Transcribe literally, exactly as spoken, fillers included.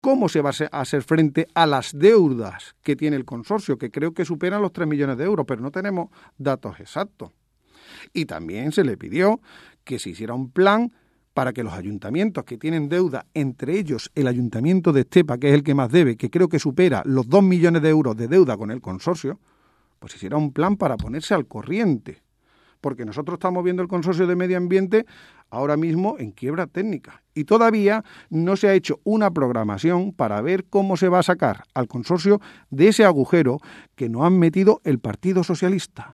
cómo se va a hacer frente a las deudas que tiene el consorcio, que creo que superan los tres millones de euros, pero no tenemos datos exactos. Y también se le pidió que se hiciera un plan para que los ayuntamientos que tienen deuda, entre ellos el ayuntamiento de Estepa, que es el que más debe, que creo que supera los dos millones de euros de deuda con el consorcio, pues hiciera un plan para ponerse al corriente. Porque nosotros estamos viendo el consorcio de medio ambiente ahora mismo en quiebra técnica. Y todavía no se ha hecho una programación para ver cómo se va a sacar al consorcio de ese agujero que nos han metido el Partido Socialista.